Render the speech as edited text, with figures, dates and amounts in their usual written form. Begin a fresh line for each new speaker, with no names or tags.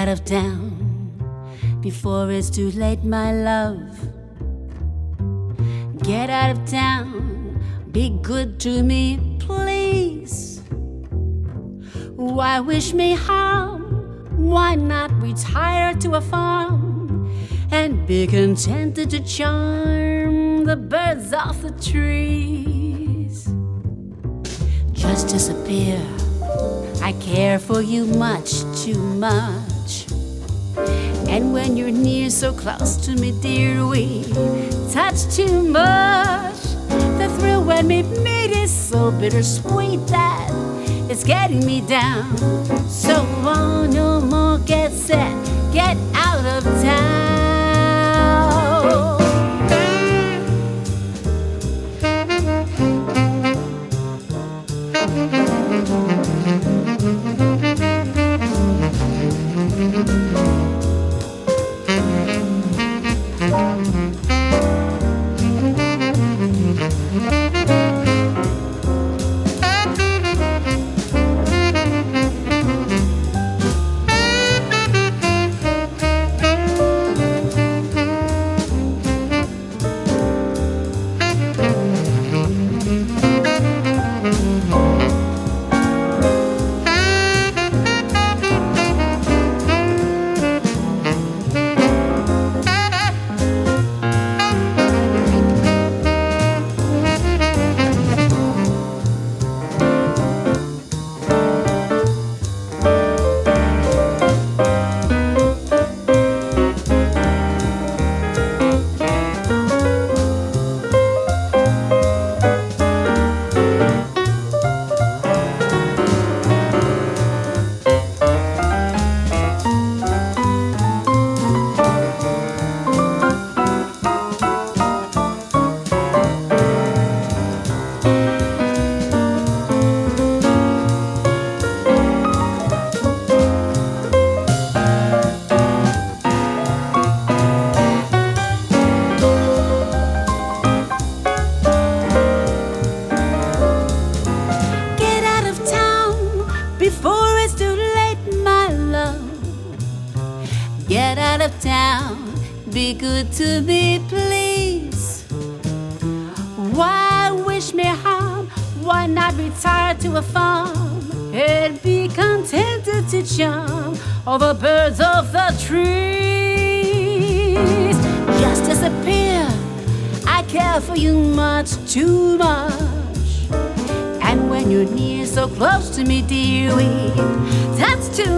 out of town before it's too late, my love. Get out of town, be good to me, please. Why wish me harm? Why not retire to a farm and be contented to charm the birds off the trees? Just disappear. I care for you much too much. And when you're near, so close to me, dear, we touch too much. The thrill when we meet is so bittersweet that it's getting me down. So on, no more, get set, get out of town. Before it's too late, my love. Get out of town, be good to me, please. Why wish me harm? Why not retire to a farm and be contented to charm all the birds of the trees? Just disappear. I care for you much too much. And when you're near, so close to me, dear, we touch too